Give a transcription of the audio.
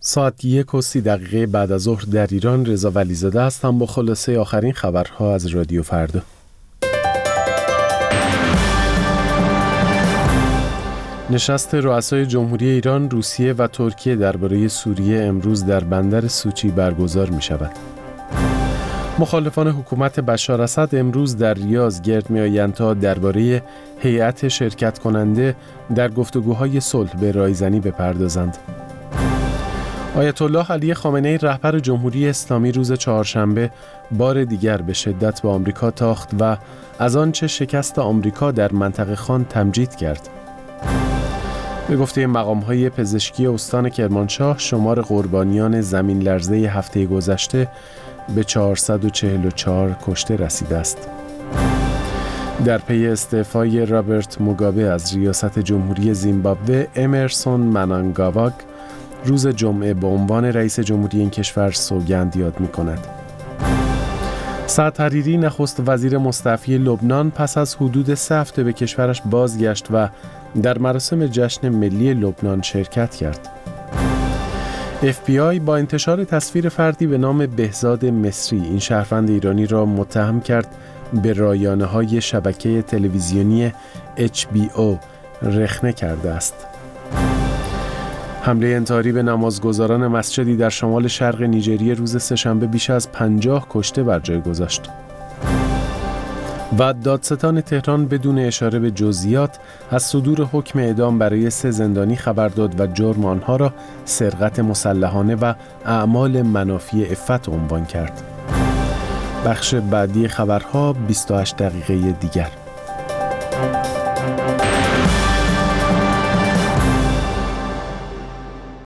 ساعت 1:30 بعد از ظهر در ایران. رضا ولیزاده هستم با خلاصه آخرین خبرها از رادیو فردا. نشست رؤسای جمهوری ایران، روسیه و ترکیه درباره سوریه امروز در بندر سوچی برگزار می شود. مخالفان حکومت بشار اسد امروز در ریاض گرد می آیند تا درباره هیئت شرکت کننده در گفتگوهای صلح به رایزنی بپردازند. آیت الله علی خامنه‌ای رهبر جمهوری اسلامی روز چهارشنبه بار دیگر به شدت به آمریکا تاخت و از آنچه شکست آمریکا در منطقه خان تمجید کرد. به گفته مقام‌های پزشکی استان کرمانشاه، شمار قربانیان زمین لرزه هفته گذشته به 444 کشته رسیده است. در پی استعفای رابرت موگابه از ریاست جمهوری زیمبابوه، امرسون منانگاواگ روز جمعه به عنوان رئیس جمهوری این کشور سوگند یاد می‌کند. سعد حریری نخست وزیر مستعفی لبنان پس از حدود 3 هفته به کشورش بازگشت و در مراسم جشن ملی لبنان شرکت کرد. FBI با انتشار تصویر فردی به نام بهزاد مصری، این شهروند ایرانی را متهم کرد به رایانه‌های شبکه تلویزیونی HBO رخنه کرده است. حمله انتحاری به نمازگزاران مسجدی در شمال شرق نیجریه روز سه‌شنبه بیش از 50 کشته بر جای گذاشت. و دادستان تهران بدون اشاره به جزئیات از صدور حکم اعدام برای 3 زندانی خبر داد و جرم آنها را سرقت مسلحانه و اعمال منافی عفت عنوان کرد. بخش بعدی خبرها 28 دقیقه دیگر.